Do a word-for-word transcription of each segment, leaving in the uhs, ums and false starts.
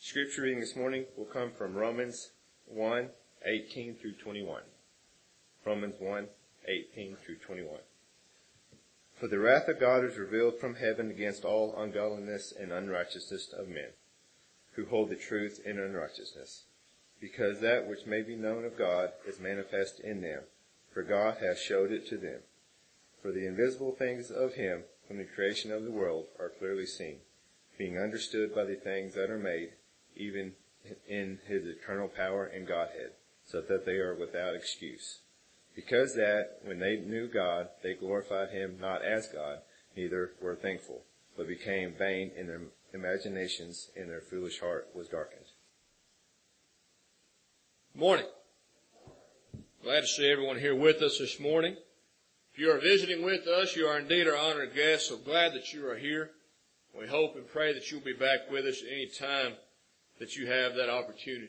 Scripture reading this morning will come from Romans one, eighteen through twenty-one. Romans one, eighteen through twenty-one. For the wrath of God is revealed from heaven against all ungodliness and unrighteousness of men, who hold the truth in unrighteousness, because that which may be known of God is manifest in them, for God hath showed it to them. For the invisible things of him from the creation of the world are clearly seen, being understood by the things that are made, even in his eternal power and Godhead, so that they are without excuse. Because that, when they knew God, they glorified him not as God, neither were thankful, but became vain in their imaginations, and their foolish heart was darkened. Morning. Glad to see everyone here with us this morning. If you are visiting with us, you are indeed our honored guest, so glad that you are here. We hope and pray that you'll be back with us at any time that you have that opportunity.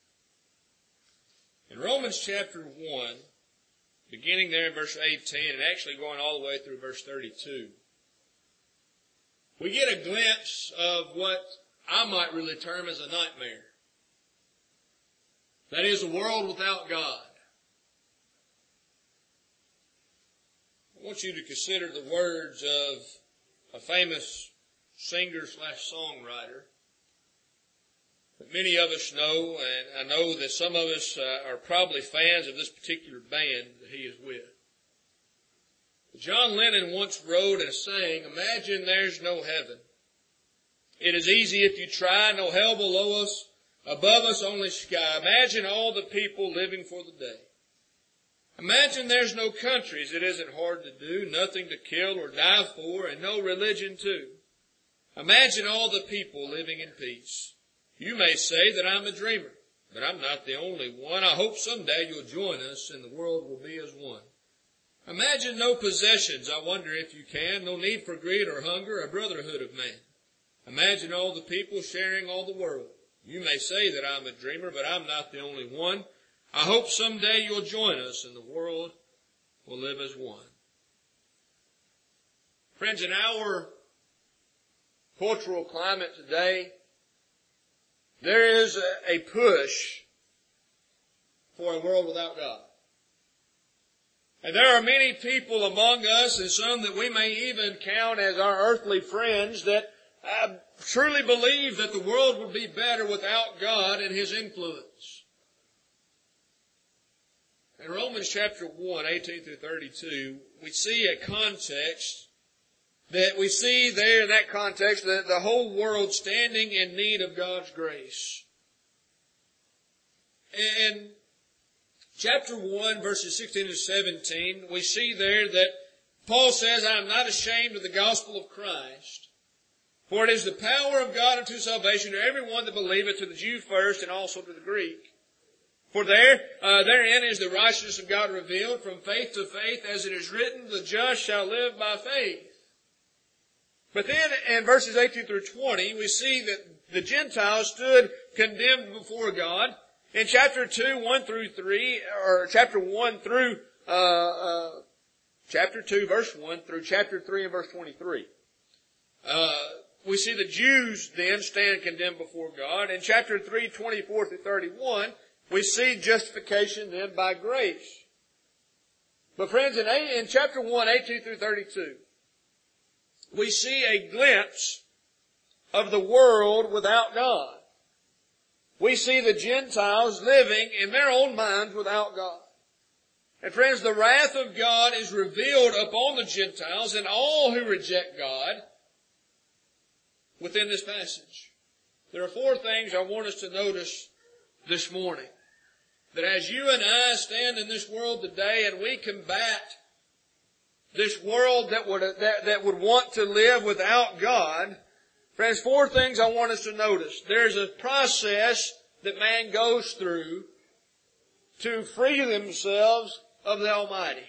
In Romans chapter one, beginning there in verse eighteen and actually going all the way through verse thirty-two, we get a glimpse of what I might really term as a nightmare. That is, a world without God. I want you to consider the words of a famous singer slash songwriter that many of us know, and I know that some of us uh, are probably fans of this particular band that he is with. John Lennon once wrote and sang, "Imagine there's no heaven. It is easy if you try, no hell below us, above us only sky. Imagine all the people living for the day. Imagine there's no countries, it isn't hard to do, nothing to kill or die for, and no religion too. Imagine all the people living in peace. You may say that I'm a dreamer, but I'm not the only one. I hope someday you'll join us and the world will be as one. Imagine no possessions, I wonder if you can, no need for greed or hunger, a brotherhood of man. Imagine all the people sharing all the world. You may say that I'm a dreamer, but I'm not the only one. I hope someday you'll join us and the world will live as one." Friends, in our cultural climate today, there is a, a push for a world without God. And there are many people among us, and some that we may even count as our earthly friends, that uh, truly believe that the world would be better without God and his influence. In Romans chapter one, eighteen through thirty-two, we see a context that we see there in that context that the whole world standing in need of God's grace. In chapter one, verses sixteen to seventeen, we see there that Paul says, "I am not ashamed of the gospel of Christ, for it is the power of God unto salvation to everyone that believeth, to the Jew first and also to the Greek. For there, uh, therein is the righteousness of God revealed from faith to faith, as it is written, the just shall live by faith." But then in verses eighteen through twenty, we see that the Gentiles stood condemned before God. In chapter two, one through three, or chapter one through, uh, uh, chapter two, verse one, through chapter three and verse twenty-three. Uh, we see the Jews then stand condemned before God. In chapter three, twenty-four through thirty-one, we see justification then by grace. But friends, in, eight, in chapter one, eighteen through thirty-two, we see a glimpse of the world without God. We see the Gentiles living in their own minds without God. And friends, the wrath of God is revealed upon the Gentiles and all who reject God within this passage. There are four things I want us to notice this morning. That as you and I stand in this world today and we combat this world that would, that, that would want to live without God, friends, four things I want us to notice. There's a process that man goes through to free themselves of the Almighty.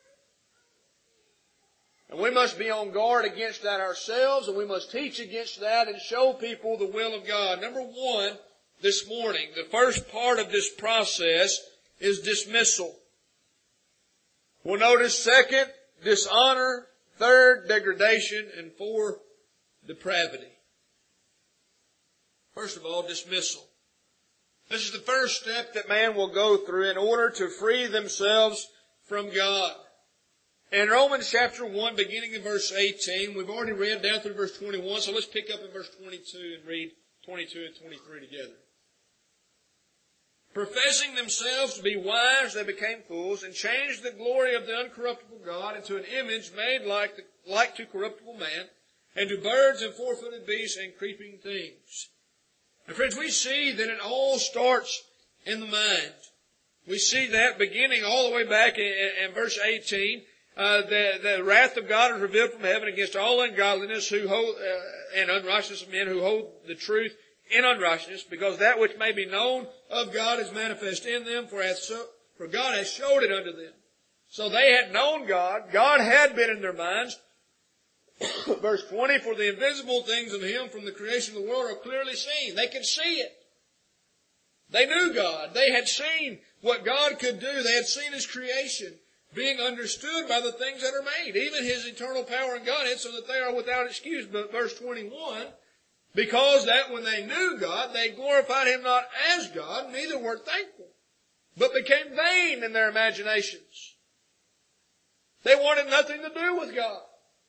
And we must be on guard against that ourselves, and we must teach against that and show people the will of God. Number one, this morning, the first part of this process is dismissal. We'll notice second, dishonor, third, degradation, and four, depravity. First of all, dismissal. This is the first step that man will go through in order to free themselves from God. In Romans chapter one, beginning in verse eighteen, we've already read down through verse twenty-one, so let's pick up in verse twenty-two and read twenty-two and twenty-three together. Professing themselves to be wise, they became fools, and changed the glory of the uncorruptible God into an image made like, the, like to corruptible man, and to birds and four-footed beasts and creeping things. And friends, we see that it all starts in the mind. We see that beginning all the way back in, in verse eighteen. Uh, the, the wrath of God is revealed from heaven against all ungodliness who hold, uh, and unrighteousness of men who hold the truth in unrighteousness, because that which may be known of God is manifest in them, for, hath so, for God has showed it unto them. So they had known God. God had been in their minds. Verse twenty, for the invisible things of Him from the creation of the world are clearly seen. They could see it. They knew God. They had seen what God could do. They had seen His creation being understood by the things that are made, even His eternal power and Godhead, so that they are without excuse. But verse twenty-one, because that when they knew God, they glorified Him not as God, neither were thankful, but became vain in their imaginations. They wanted nothing to do with God.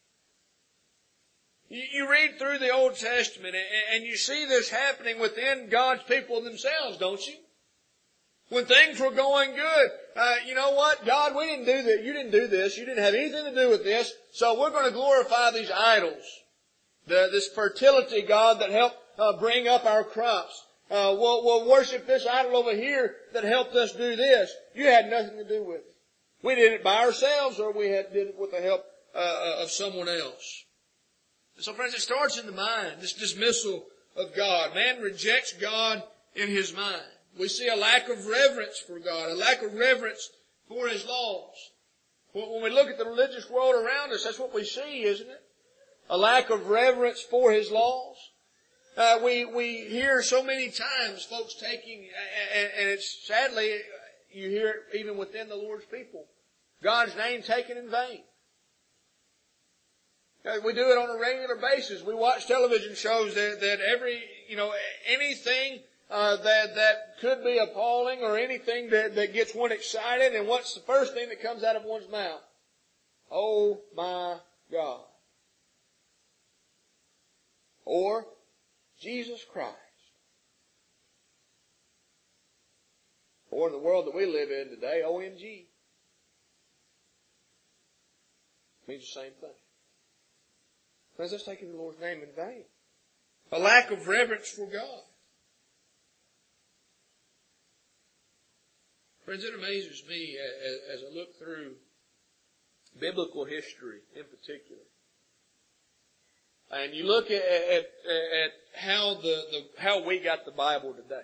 You read through the Old Testament and you see this happening within God's people themselves, don't you? When things were going good, uh, you know what? God, we didn't do that. You didn't do this. You didn't have anything to do with this. So we're going to glorify these idols. The, this fertility God that helped uh, bring up our crops. Uh, we'll, we'll worship this idol over here that helped us do this. You had nothing to do with it. We did it by ourselves, or we had, did it with the help uh, of someone else. So friends, it starts in the mind, this dismissal of God. Man rejects God in his mind. We see a lack of reverence for God, a lack of reverence for His laws. When we look at the religious world around us, that's what we see, isn't it? A lack of reverence for His laws. Uh, we, we hear so many times folks taking, and, and it's sadly, you hear it even within the Lord's people, God's name taken in vain. We do it on a regular basis. We watch television shows that, that every, you know, anything uh, that that could be appalling or anything that, that gets one excited, and what's the first thing that comes out of one's mouth? Oh my God. Or Jesus Christ. Or in the world that we live in today, O M G. Means the same thing. Friends, that's taking the Lord's name in vain. A lack of reverence for God. Friends, it amazes me as I look through biblical history in particular. And you look at, at, at how the, the how we got the Bible today.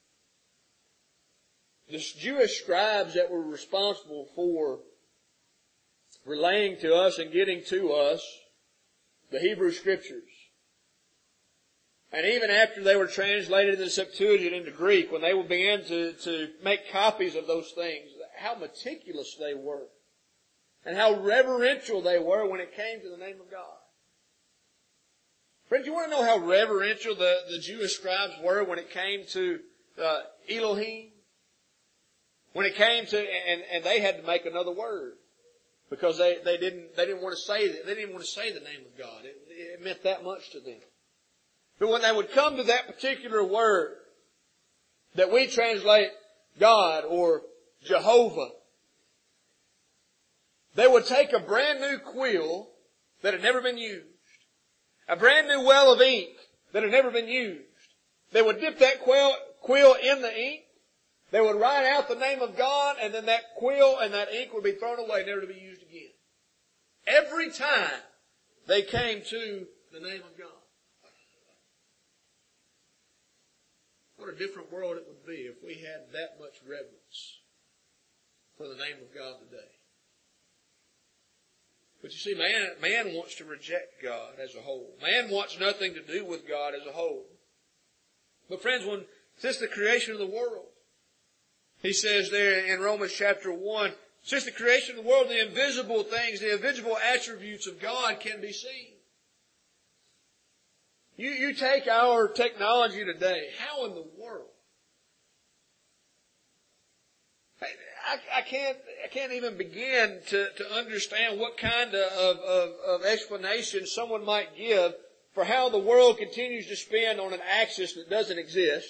The Jewish scribes that were responsible for relaying to us and getting to us the Hebrew Scriptures. And even after they were translated in the Septuagint into Greek, when they began to, to make copies of those things, how meticulous they were. And how reverential they were when it came to the name of God. Friends, you want to know how reverential the, the Jewish scribes were when it came to uh, Elohim? When it came to, and, and they had to make another word. Because they, they didn't, they didn't want to say that, they didn't want to say the name of God. It, it meant that much to them. But when they would come to that particular word that we translate God or Jehovah, they would take a brand new quill that had never been used, a brand new well of ink that had never been used. They would dip that quill, quill in the ink. They would write out the name of God, and then that quill and that ink would be thrown away, never to be used again. Every time they came to the name of God. What a different world it would be if we had that much reverence for the name of God today. But you see, man, man wants to reject God as a whole. Man wants nothing to do with God as a whole. But friends, when since the creation of the world, he says there in Romans chapter one, since the creation of the world, the invisible things, the invisible attributes of God can be seen. You, you take our technology today, how in the world? I, I can't, I can't even begin to, to understand what kind of, of, of explanation someone might give for how the world continues to spin on an axis that doesn't exist.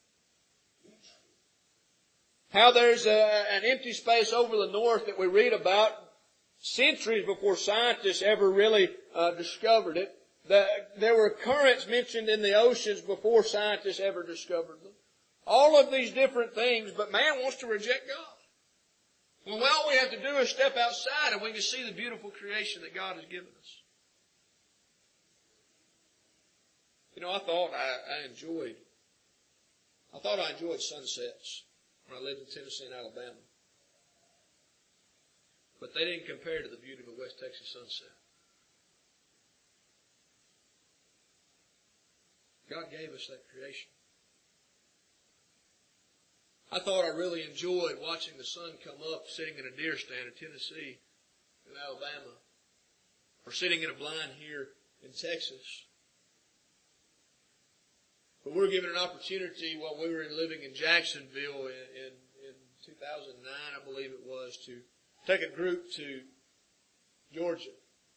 How there's a, an empty space over the north that we read about centuries before scientists ever really uh, discovered it. The, there were currents mentioned in the oceans before scientists ever discovered them. All of these different things, but man wants to reject God. Well, all we have to do is step outside and we can see the beautiful creation that God has given us. You know, I thought I, I enjoyed, I thought I enjoyed sunsets when I lived in Tennessee and Alabama. But they didn't compare to the beauty of a West Texas sunset. God gave us that creation. I thought I really enjoyed watching the sun come up sitting in a deer stand in Tennessee and Alabama, or sitting in a blind here in Texas. But we were given an opportunity while we were living in Jacksonville in, in, in two thousand nine, I believe it was, to take a group to Georgia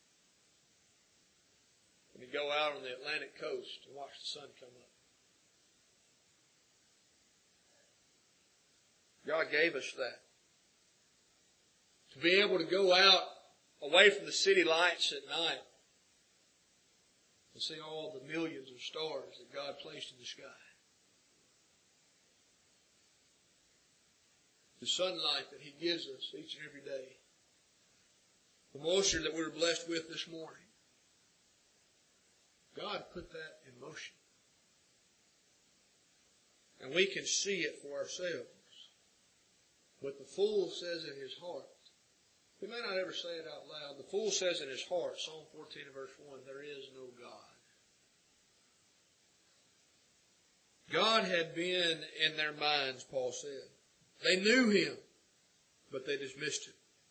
and to go out on the Atlantic coast and watch the sun come up. God gave us that. To be able to go out away from the city lights at night and see all the millions of stars that God placed in the sky. The sunlight that He gives us each and every day. The moisture that we were blessed with this morning. God put that in motion. And we can see it for ourselves. But the fool says in his heart, we may not ever say it out loud, the fool says in his heart, Psalm fourteen and verse one, there is no God. God had been in their minds, Paul said. They knew Him, but they dismissed Him.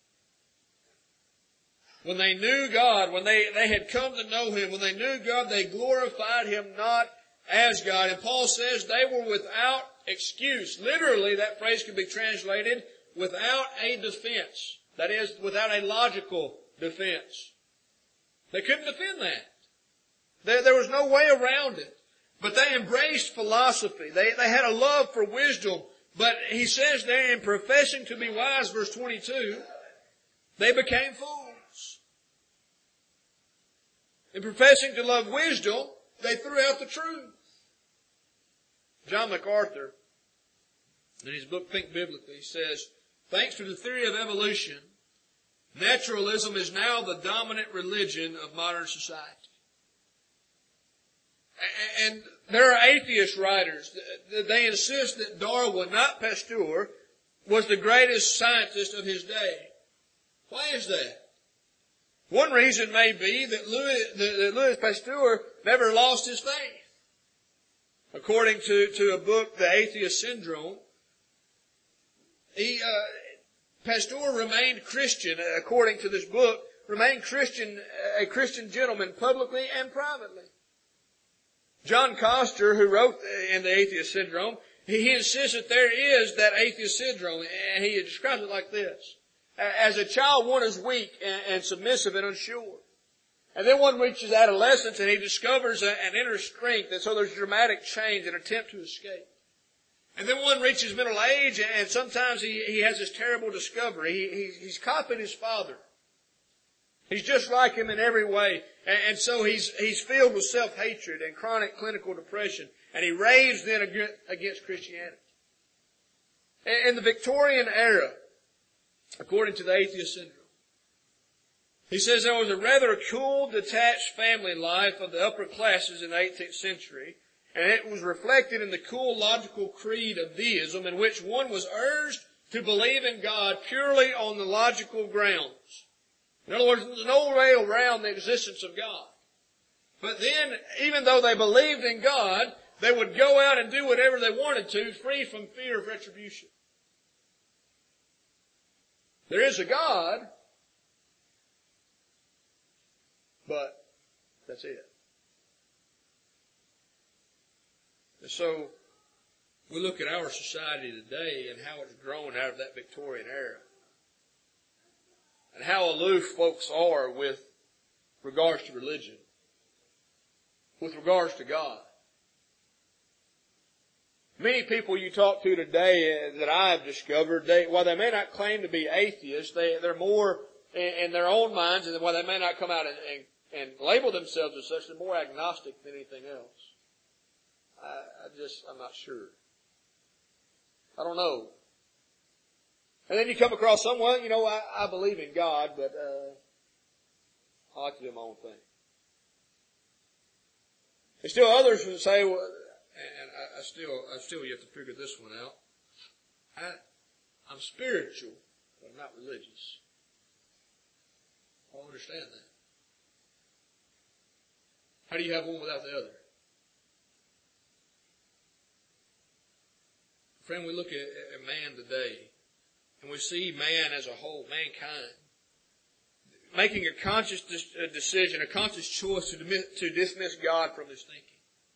When they knew God, when they, they had come to know Him, when they knew God, they glorified Him not as God. And Paul says they were without excuse. Literally, that phrase can be translated without a defense. That is, without a logical defense. They couldn't defend that. There, there was no way around it. But they embraced philosophy. They, they had a love for wisdom. But he says there, in professing to be wise, verse twenty-two, they became fools. In professing to love wisdom, they threw out the truth. John MacArthur, in his book Think Biblically, says, thanks to the theory of evolution, naturalism is now the dominant religion of modern society. And there are atheist writers. They insist that Darwin, not Pasteur, was the greatest scientist of his day. Why is that? One reason may be that Louis, that Louis Pasteur never lost his faith. According to, to a book, The Atheist Syndrome, he, uh, Pasteur remained Christian, according to this book, remained Christian, a Christian gentleman publicly and privately. John Coster, who wrote in The Atheist Syndrome, he, he insists that there is that atheist syndrome, and he describes it like this. As a child, one is weak and, and submissive and unsure. And then one reaches adolescence and he discovers a, an inner strength, and so there's dramatic change, an attempt to escape. And then one reaches middle age, and sometimes he, he has this terrible discovery. He, he, he's copied his father. He's just like him in every way. And, and so he's, he's filled with self-hatred and chronic clinical depression. And he raves then against Christianity. In the Victorian era, according to the Atheist Syndrome, he says there was a rather cool, detached family life of the upper classes in the eighteenth century, and it was reflected in the cool, logical creed of deism, in which one was urged to believe in God purely on the logical grounds. In other words, there's no way around the existence of God. But then, even though they believed in God, they would go out and do whatever they wanted to, free from fear of retribution. There is a God, but that's it. And so we look at our society today and how it's grown out of that Victorian era. And how aloof folks are with regards to religion. With regards to God. Many people you talk to today that I've discovered, they, while they may not claim to be atheists, they, they're more in, in their own minds, and while they may not come out and, and, and label themselves as such, they're more agnostic than anything else. I, I just, I'm not sure. I don't know. And then you come across someone, you know, I, I believe in God, but uh, I like to do my own thing. There's still others who say, well, and I, I still, I still yet to figure this one out. I, I'm spiritual, but I'm not religious. I don't understand that. How do you have one without the other? Friend, we look at, at man today, and we see man as a whole, mankind, making a conscious decision, a conscious choice to dismiss, to dismiss God from his thinking.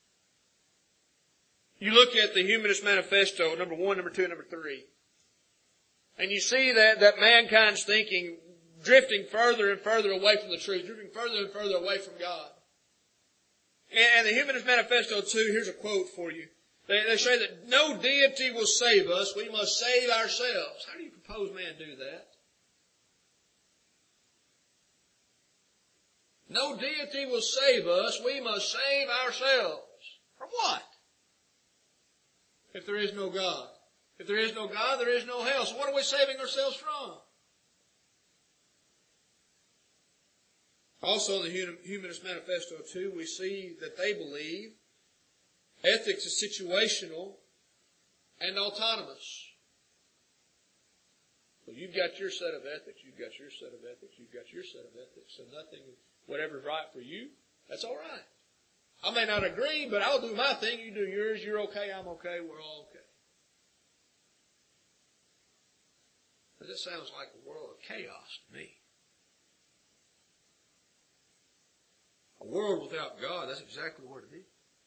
You look at the Humanist Manifesto, number one, number two, and number three, and you see that, that mankind's thinking drifting further and further away from the truth, drifting further and further away from God. And, and the Humanist Manifesto, too, here's a quote for you. They, they say that no deity will save us, we must save ourselves. How do you propose man do that? No deity will save us, we must save ourselves. From what? If there is no God. If there is no God, there is no hell. So what are we saving ourselves from? Also in the Humanist Manifesto too, we see that they believe ethics is situational and autonomous. Well, you've got your set of ethics, you've got your set of ethics, you've got your set of ethics, so nothing, whatever's right for you, that's all right. I may not agree, but I'll do my thing, you do yours, you're okay, I'm okay, we're all okay. But this sounds like a world of chaos to me. A world without God, that's exactly where to be.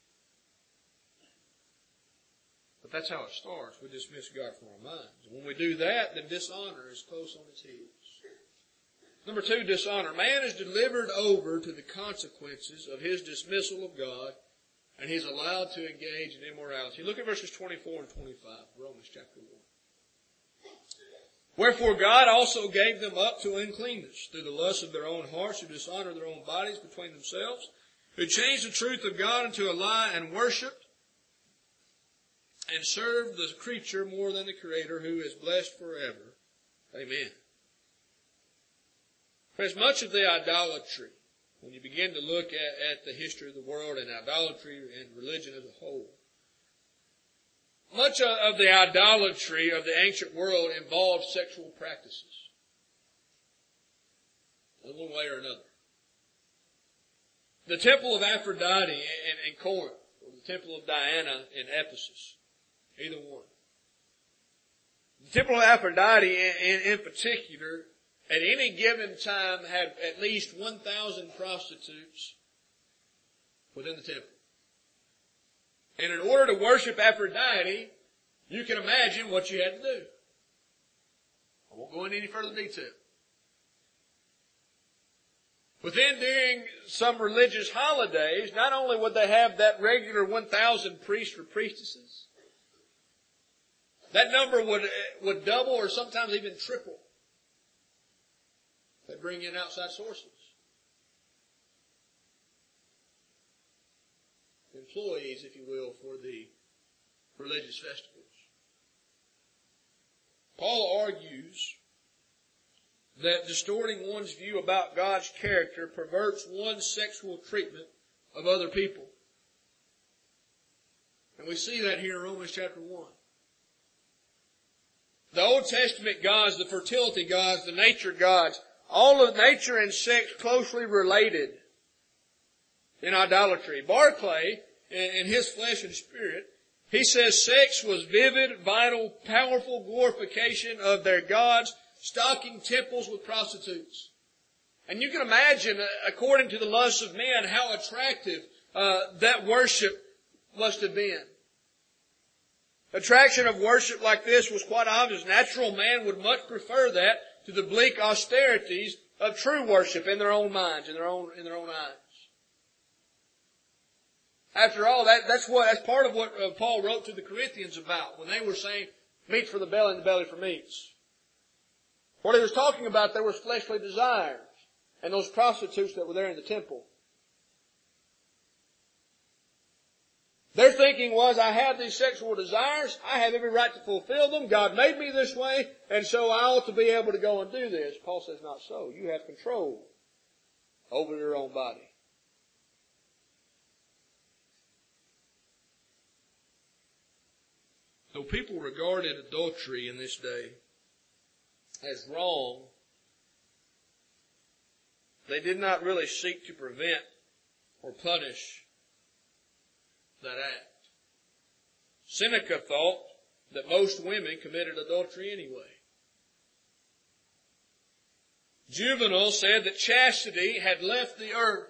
But that's how it starts. We dismiss God from our minds. When we do that, then dishonor is close on its heels. Number two, dishonor. Man is delivered over to the consequences of his dismissal of God, and he's allowed to engage in immorality. Look at verses twenty-four and twenty-five, Romans chapter one. Wherefore God also gave them up to uncleanness through the lust of their own hearts, who dishonor their own bodies between themselves, who changed the truth of God into a lie and worshipped and served the creature more than the Creator, who is blessed forever. Amen. There's much of the idolatry, when you begin to look at, at the history of the world and idolatry and religion as a whole, much of the idolatry of the ancient world involved sexual practices, in one way or another. The temple of Aphrodite in, in Corinth, or the temple of Diana in Ephesus, either one. The temple of Aphrodite in, in, in particular, at any given time had at least one thousand prostitutes within the temple. And in order to worship Aphrodite, you can imagine what you had to do. I won't go into any further detail. But then during some religious holidays, not only would they have that regular one thousand priests or priestesses, that number would, would double or sometimes even triple. They bring in outside sources. Employees, if you will, for the religious festivals. Paul argues that distorting one's view about God's character perverts one's sexual treatment of other people. And we see that here in Romans chapter one. The Old Testament gods, the fertility gods, the nature gods, all of nature and sex closely related in idolatry. Barclay, in his Flesh and Spirit, he says sex was vivid, vital, powerful glorification of their gods, stocking temples with prostitutes. And you can imagine, according to the lusts of men, how attractive uh, that worship must have been. Attraction of worship like this was quite obvious. Natural man would much prefer that to the bleak austerities of true worship in their own minds, in their own, in their own eyes. After all, that, that's what, that's part of what uh, Paul wrote to the Corinthians about when they were saying, meats for the belly and the belly for meats. What he was talking about there was fleshly desires and those prostitutes that were there in the temple. Their thinking was, I have these sexual desires, I have every right to fulfill them, God made me this way, and so I ought to be able to go and do this. Paul says, not so. You have control over your own body. Though people regarded adultery in this day as wrong, they did not really seek to prevent or punish that act. Seneca thought that most women committed adultery anyway. Juvenal said that chastity had left the earth.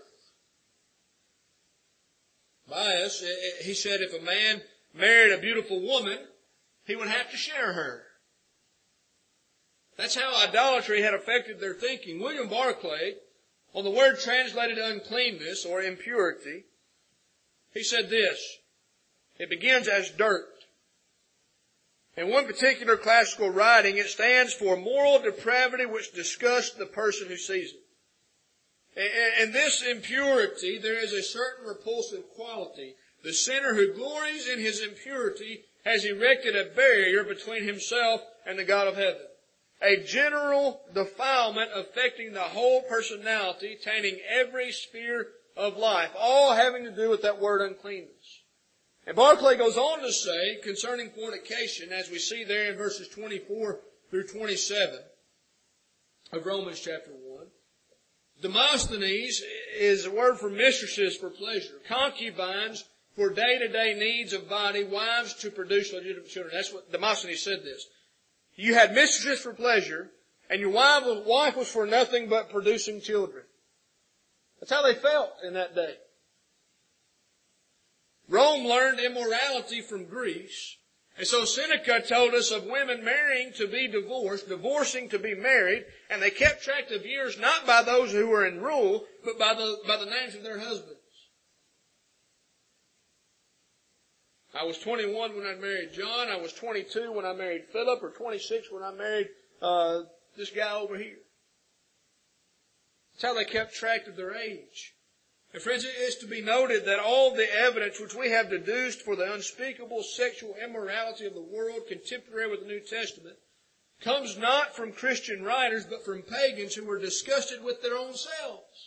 Bias, he said if a man married a beautiful woman, he would have to share her. That's how idolatry had affected their thinking. William Barclay, on the word translated uncleanness or impurity, he said this, it begins as dirt. In one particular classical writing, it stands for moral depravity which disgusts the person who sees it. In this impurity, there is a certain repulsive quality. The sinner who glories in his impurity has erected a barrier between himself and the God of heaven. A general defilement affecting the whole personality, tainting every sphere of life, all having to do with that word uncleanness. And Barclay goes on to say, concerning fornication, as we see there in verses twenty-four through twenty-seven of Romans chapter one, Demosthenes is a word for mistresses for pleasure, concubines for day-to-day needs of body, wives to produce legitimate children. That's what Demosthenes said this. You had mistresses for pleasure, and your wife was for nothing but producing children. That's how they felt in that day. Rome learned immorality from Greece. And so Seneca told us of women marrying to be divorced, divorcing to be married, and they kept track of years not by those who were in rule, but by the, by the names of their husbands. I was twenty-one when I married John. I was twenty-two when I married Philip, or twenty-six when I married uh, this guy over here. That's how they kept track of their age. And friends, it is to be noted that all the evidence which we have deduced for the unspeakable sexual immorality of the world contemporary with the New Testament comes not from Christian writers, but from pagans who were disgusted with their own selves.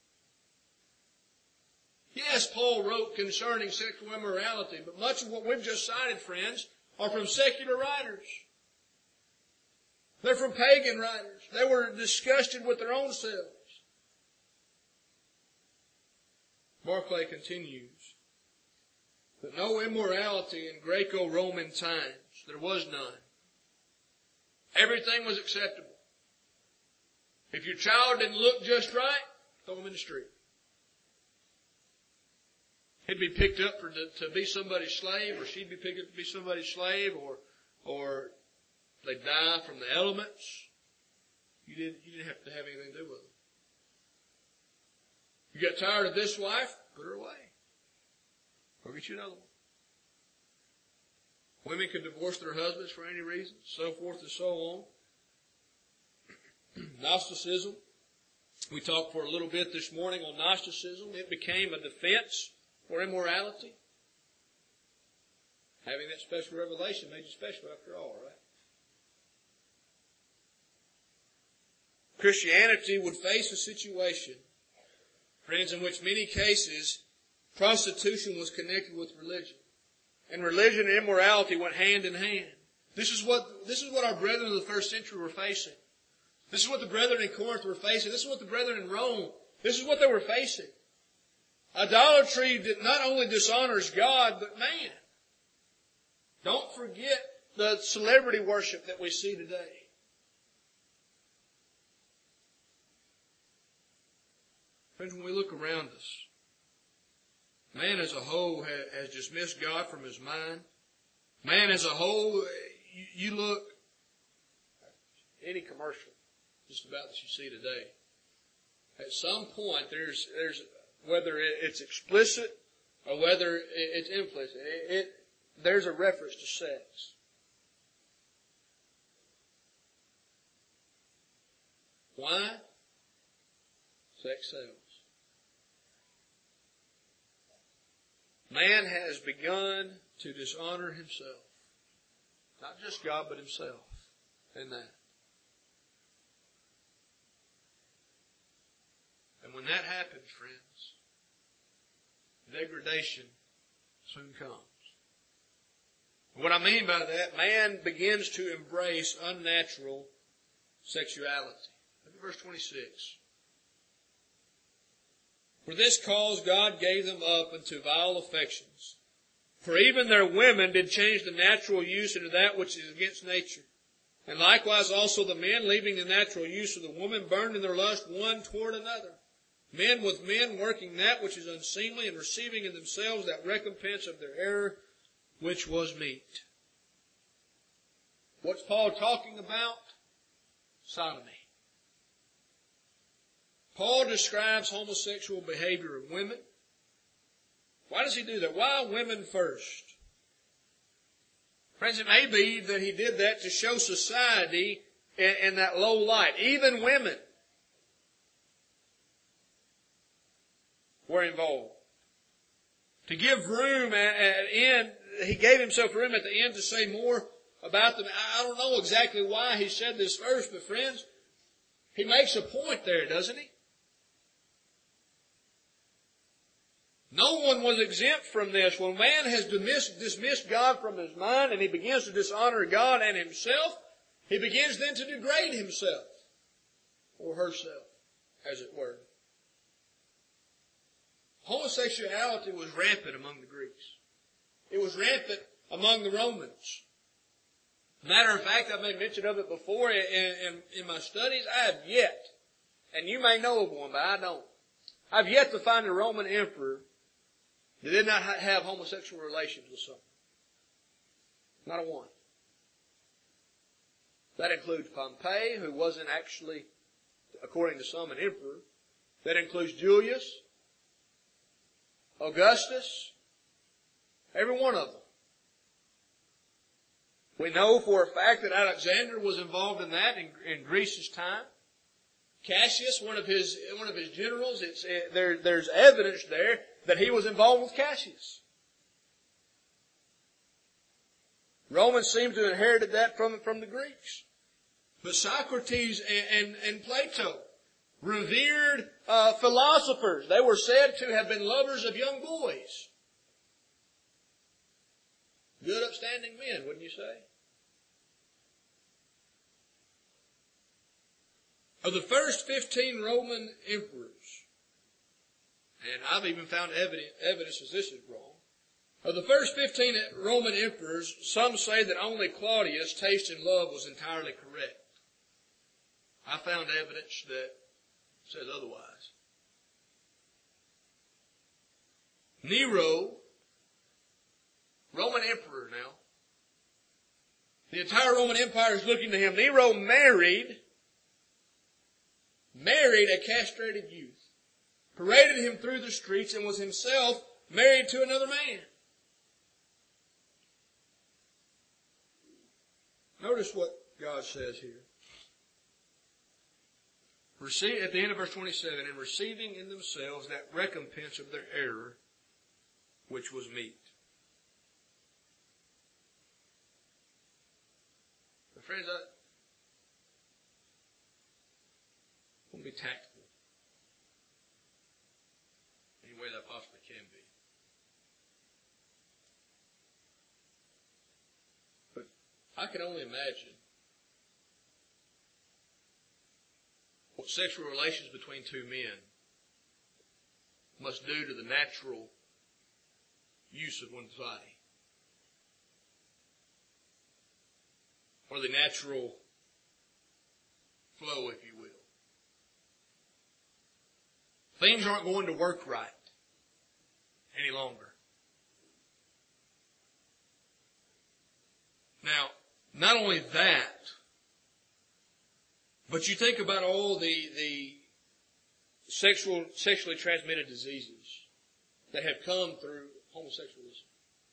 Yes, Paul wrote concerning sexual immorality, but much of what we've just cited, friends, are from secular writers. They're from pagan writers. They were disgusted with their own selves. Barclay continues that no immorality in Greco-Roman times, there was none. Everything was acceptable. If your child didn't look just right, throw him in the street. He'd be picked up for, to, to be somebody's slave, or she'd be picked up to be somebody's slave, or or they'd die from the elements. You didn't, you didn't have to have anything to do with them. You got tired of this wife? Put her away. Go get you another one. Women could divorce their husbands for any reason, so forth and so on. Gnosticism. We talked for a little bit this morning on Gnosticism. It became a defense for immorality. Having that special revelation made you special after all, right? Christianity would face a situation, friends, in which many cases prostitution was connected with religion. And religion and immorality went hand in hand. This is what, this is what our brethren of the first century were facing. This is what the brethren in Corinth were facing. This is what the brethren in Rome, this is what they were facing. Idolatry did not only dishonors God, but man. Don't forget the celebrity worship that we see today. Friends, when we look around us, man as a whole has dismissed God from his mind. Man as a whole, you, you look any commercial just about that you see today. At some point, there's there's whether it's explicit or whether it's implicit, it, it there's a reference to sex. Why? Sex sells. Man has begun to dishonor himself. Not just God, but himself in that. And when that happens, friends, degradation soon comes. What I mean by that, man begins to embrace unnatural sexuality. Look at verse twenty-six. For this cause God gave them up unto vile affections. For even their women did change the natural use into that which is against nature. And likewise also the men, leaving the natural use of the woman, burned in their lust one toward another. Men with men, working that which is unseemly, and receiving in themselves that recompense of their error, which was meet. What's Paul talking about? Sodomy. Paul describes homosexual behavior of women. Why does he do that? Why women first? Friends, it may be that he did that to show society in, in that low light. Even women were involved. To give room at, at end, he gave himself room at the end to say more about them. I don't know exactly why he said this first, but friends, he makes a point there, doesn't he? No one was exempt from this. When man has dismissed, dismissed God from his mind and he begins to dishonor God and himself, he begins then to degrade himself or herself, as it were. Homosexuality was rampant among the Greeks. It was rampant among the Romans. Matter of fact, I've made mention of it before in, in, in my studies. I have yet, and you may know of one, but I don't. I've yet to find a Roman emperor that did not have homosexual relations with someone. Not a one. That includes Pompey, who wasn't actually, according to some, an emperor. That includes Julius, Augustus, every one of them. We know for a fact that Alexander was involved in that in, in Greece's time. Cassius, one of his one of his generals, it's, it, there, there's evidence there that he was involved with Cassius. Romans seem to have inherited that from, from the Greeks. But Socrates and, and, and Plato, revered uh, philosophers, they were said to have been lovers of young boys. Good, upstanding men, wouldn't you say? Of the first fifteen Roman emperors, and I've even found evidence, evidence that this is wrong. Of the first fifteen Roman emperors, some say that only Claudius' taste in love was entirely correct. I found evidence that says otherwise. Nero, Roman emperor now. The entire Roman Empire is looking to him. Nero married, married a castrated youth, paraded him through the streets, and was himself married to another man. Notice what God says here. Receive, at the end of verse twenty-seven, and receiving in themselves that recompense of their error, which was meet. But friends, I want to be tactful any way that I possibly can be. But I can only imagine what sexual relations between two men must do to the natural use of one's body, or the natural flow, if you will. Things aren't going to work right any longer. not only that, but you think about all the, the sexual, sexually transmitted diseases that have come through homosexualism.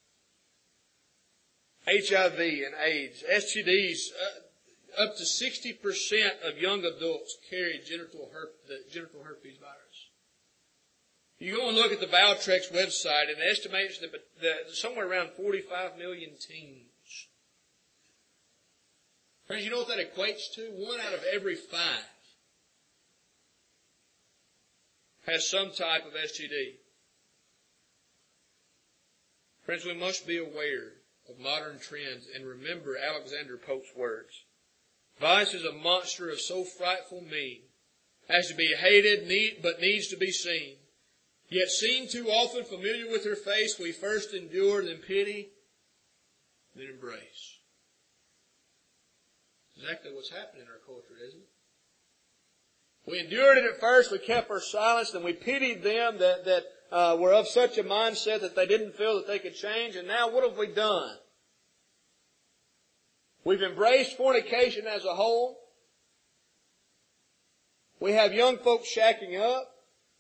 H I V and AIDS, S T Ds, uh, up to sixty percent of young adults carry genital, herp- the genital herpes virus. You go and look at the Valtrex website, and it estimates that, that somewhere around forty-five million teens. Friends, you know what that equates to? One out of every five has some type of S T D. Friends, we must be aware of modern trends and remember Alexander Pope's words. Vice is a monster of so frightful mien as to be hated need, but needs to be seen. Yet seen too often familiar with her face, we first endure, then pity, then embrace. Exactly what's happening in our culture, isn't it? We endured it at first, we kept our silence, then we pitied them that, that uh, were of such a mindset that they didn't feel that they could change, and now what have we done? We've embraced fornication as a whole. We have young folks shacking up.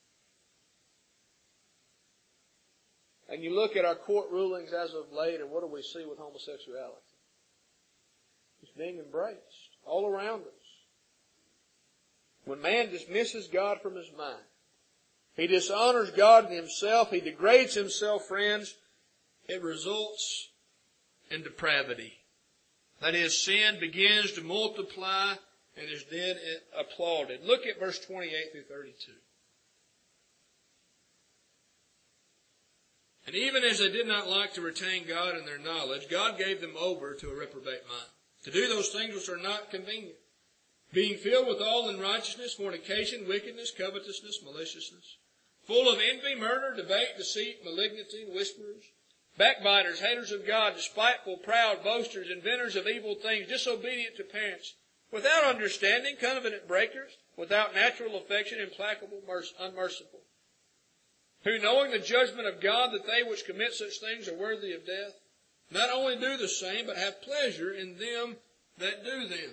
And you look at our court rulings as of late, and what do we see with homosexuality? It's being embraced all around us. When man dismisses God from his mind, he dishonors God in himself, he degrades himself, friends, it results in depravity. That is, sin begins to multiply and is then applauded. Look at verse twenty-eight through thirty-two. And even as they did not like to retain God in their knowledge, God gave them over to a reprobate mind, to do those things which are not convenient, being filled with all unrighteousness, fornication, wickedness, covetousness, maliciousness, full of envy, murder, debate, deceit, malignity, whisperers, backbiters, haters of God, despiteful, proud, boasters, inventors of evil things, disobedient to parents, without understanding, covenant breakers, without natural affection, implacable, unmerciful, who knowing the judgment of God that they which commit such things are worthy of death, not only do the same, but have pleasure in them that do them.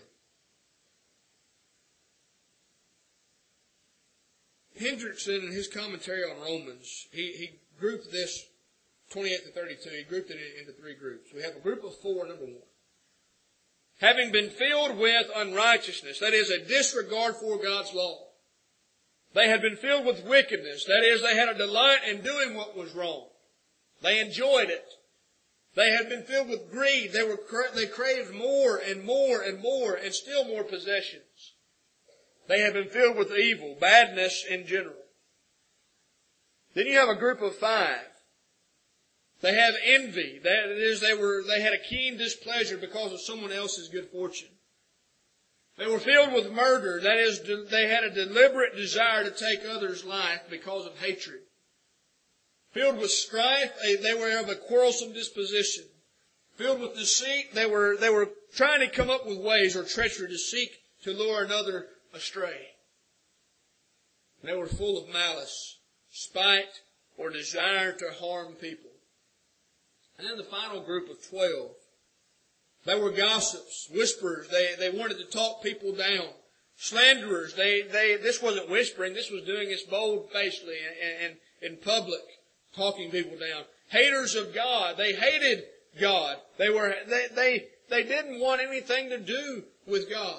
Hendrickson, in his commentary on Romans, he, he grouped this twenty-eight to thirty-two, he grouped it into three groups. We have a group of four, number one. Having been filled with unrighteousness, that is, a disregard for God's law. They had been filled with wickedness, that is, they had a delight in doing what was wrong. They enjoyed it. They had been filled with greed. They were they craved more and more and more and still more possessions. They had been filled with evil, badness in general. Then you have a group of five. They have envy. That is, they were they had a keen displeasure because of someone else's good fortune. They were filled with murder. That is, they had a deliberate desire to take others' life because of hatred. Filled with strife, they were of a quarrelsome disposition. Filled with deceit, they were they were trying to come up with ways or treachery to seek to lure another astray. They were full of malice, spite, or desire to harm people. And then the final group of twelve. They were gossips, whisperers. They, they wanted to talk people down. Slanderers. They, they, this wasn't whispering. This was doing this bold-facedly and, and in public, talking people down. Haters of God. They hated God. They were, they, they, they didn't want anything to do with God.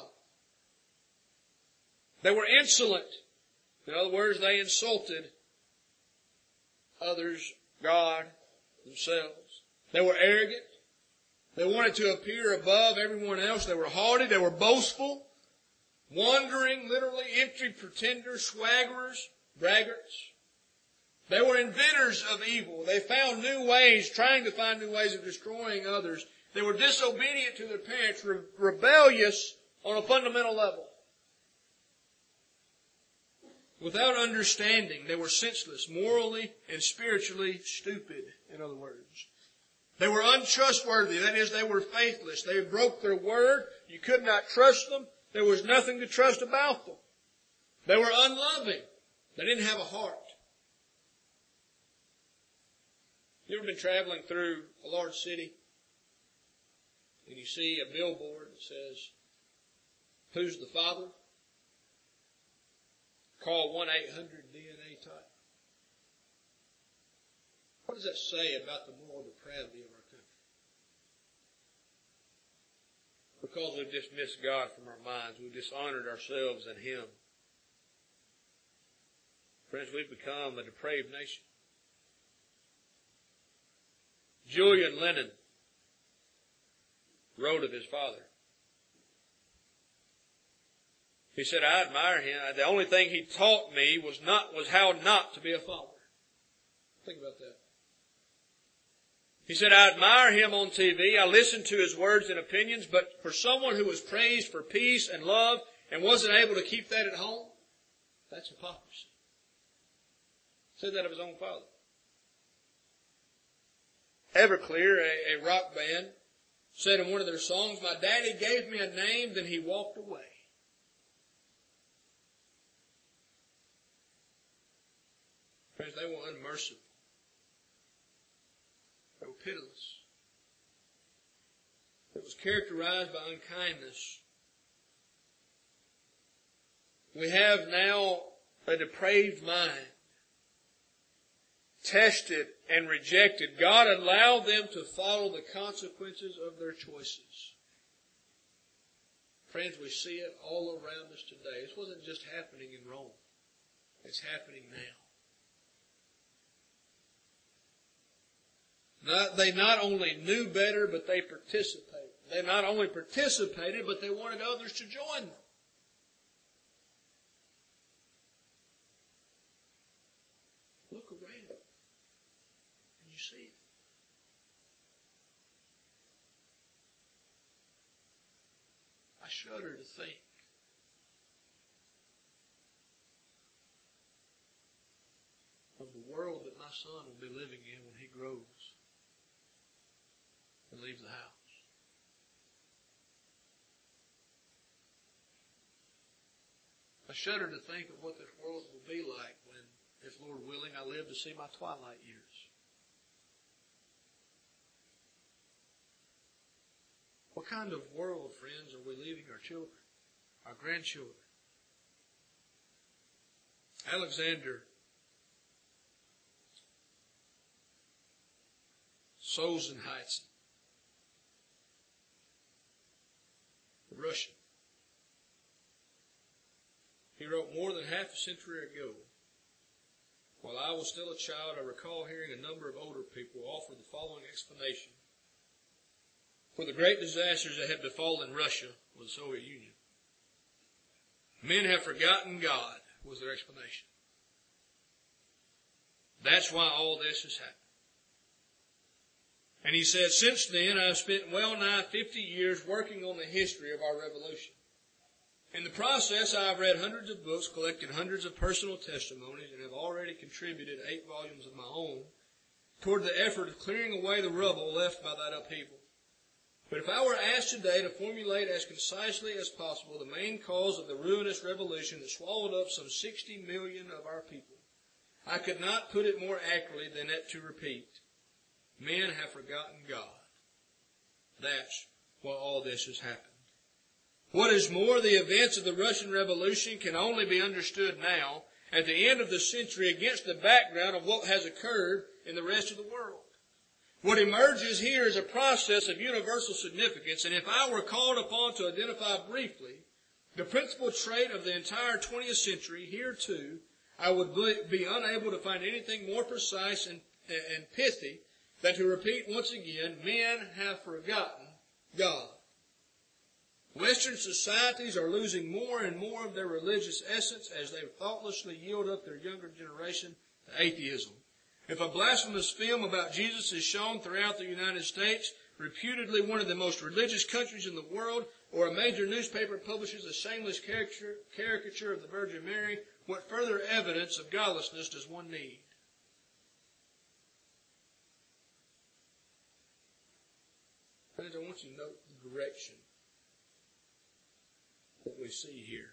They were insolent. In other words, they insulted others, God, themselves. They were arrogant. They wanted to appear above everyone else. They were haughty. They were boastful, wandering, literally empty pretenders, swaggerers, braggarts. They were inventors of evil. They found new ways, trying to find new ways of destroying others. They were disobedient to their parents, re- rebellious on a fundamental level. Without understanding, they were senseless, morally and spiritually stupid, in other words. They were untrustworthy. That is, they were faithless. They broke their word. You could not trust them. There was nothing to trust about them. They were unloving. They didn't have a heart. You ever been traveling through a large city and you you see a billboard that says, "Who's the father? Call one eight hundred D N A type." What does that say about the moral depravity of our country? Because we've dismissed God from our minds. We've dishonored ourselves and Him. Friends, we've become a depraved nation. Julian Lennon wrote of his father. He said, "I admire him. The only thing he taught me was not was how not to be a father." Think about that. He said, "I admire him on T V. I listened to his words and opinions, but for someone who was praised for peace and love and wasn't able to keep that at home, that's hypocrisy." He said that of his own father. Everclear, a, a rock band, said in one of their songs, "My daddy gave me a name, then he walked away." Friends, they were unmerciful. They were pitiless. It was characterized by unkindness. We have now a depraved mind, tested and rejected. God allowed them to follow the consequences of their choices. Friends, we see it all around us today. This wasn't just happening in Rome. It's happening now. Not, they not only knew better, but they participated. They not only participated, but they wanted others to join them. Look around, and you see it. I shudder to think of the world that my son will be living in when he grows and leaves the house. I shudder to think of what this world will be like when, if Lord willing, I live to see my twilight years. What kind of world, friends, are we leaving our children, our grandchildren? Alexander Solzhenitsyn, the Russian. He wrote, "More than half a century ago, while I was still a child, I recall hearing a number of older people offer the following explanation for the great disasters that had befallen Russia or the Soviet Union. Men have forgotten God," was their explanation. "That's why all this has happened." And he said, "Since then, I've spent well nigh fifty years working on the history of our revolution. In the process, I've read hundreds of books, collected hundreds of personal testimonies, and have already contributed eight volumes of my own toward the effort of clearing away the rubble left by that upheaval. But if I were asked today to formulate as concisely as possible the main cause of the ruinous revolution that swallowed up some sixty million of our people, I could not put it more accurately than that to repeat, men have forgotten God. That's why all this has happened. What is more, the events of the Russian Revolution can only be understood now, at the end of the century, against the background of what has occurred in the rest of the world. What emerges here is a process of universal significance, and if I were called upon to identify briefly the principal trait of the entire twentieth century, here too, I would be unable to find anything more precise and, and pithy than to repeat once again, men have forgotten God. Western societies are losing more and more of their religious essence as they thoughtlessly yield up their younger generation to atheism. If a blasphemous film about Jesus is shown throughout the United States, reputedly one of the most religious countries in the world, or a major newspaper publishes a shameless caricature, caricature of the Virgin Mary, what further evidence of godlessness does one need? Friends, I want you to note the direction that we see here.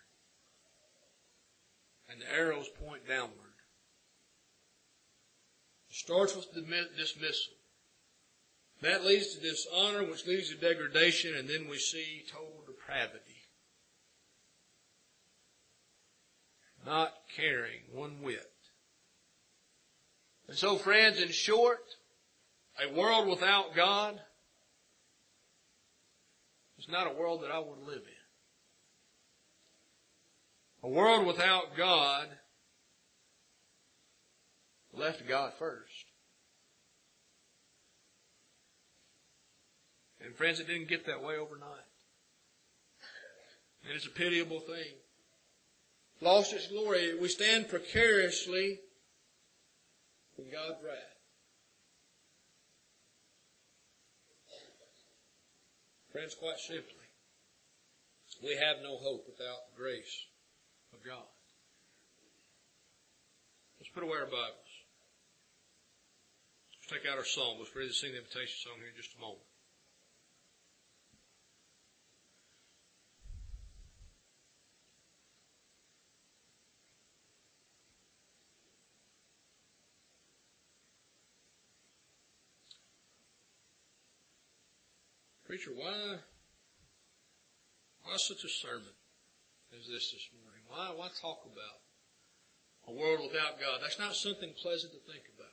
And the arrows point downward. It starts with the dismissal. That leads to dishonor, which leads to degradation, and then we see total depravity. Not caring one whit. And so, friends, in short, a world without God is not a world that I want to live in. A world without God left God first. And friends, it didn't get that way overnight. And it's a pitiable thing. Lost its glory. We stand precariously in God's wrath. Friends, quite simply, we have no hope without the grace of God. Let's put away our Bibles. Let's take out our psalm. Let's ready to sing the invitation song here in just a moment. Preacher, why, why such a sermon as this this morning? Why, why talk about a world without God? That's not something pleasant to think about.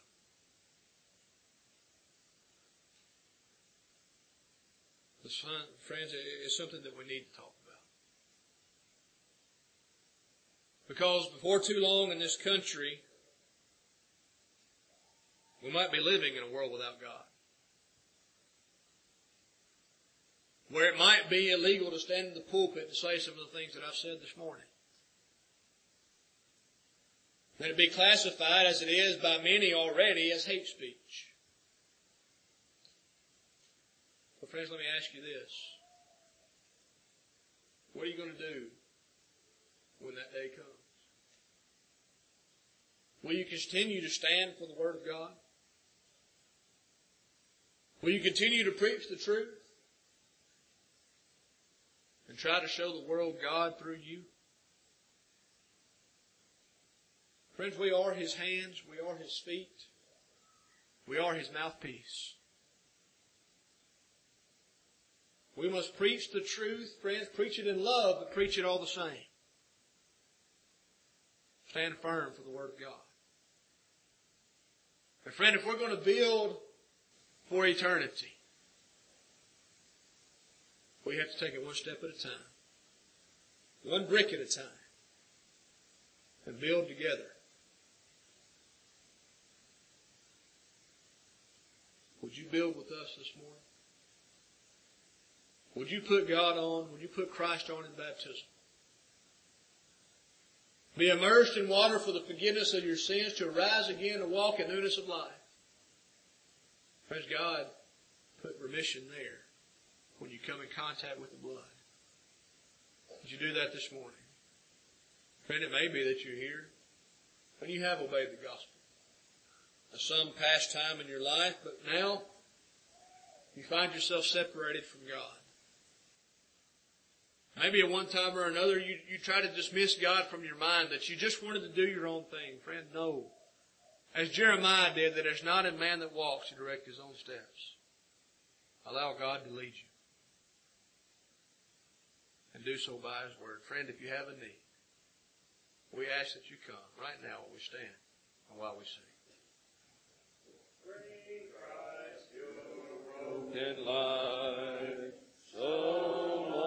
But friends, it's something that we need to talk about. Because before too long in this country, we might be living in a world without God. Where it might be illegal to stand in the pulpit and say some of the things that I've said this morning. That it be classified, as it is by many already, as hate speech. Well, friends, let me ask you this. What are you going to do when that day comes? Will you continue to stand for the Word of God? Will you continue to preach the truth? And try to show the world God through you? Friends, we are His hands. We are His feet. We are His mouthpiece. We must preach the truth, friends. Preach it in love, but preach it all the same. Stand firm for the Word of God. And friend, if we're going to build for eternity, we have to take it one step at a time. One brick at a time. And build together. Would you build with us this morning? Would you put God on? Would you put Christ on in baptism? Be immersed in water for the forgiveness of your sins, to arise again to walk in newness of life. Praise God, put remission there when you come in contact with the blood. Would you do that this morning? Friend, it may be that you're here and you have obeyed the gospel at some past time in your life, but now you find yourself separated from God. Maybe at one time or another you, you try to dismiss God from your mind, that you just wanted to do your own thing. Friend, no. As Jeremiah did, that there's not a man that walks to direct his own steps. Allow God to lead you. And do so by His Word. Friend, if you have a need, we ask that you come right now while we stand and while we sing. Bring Christ your broken life.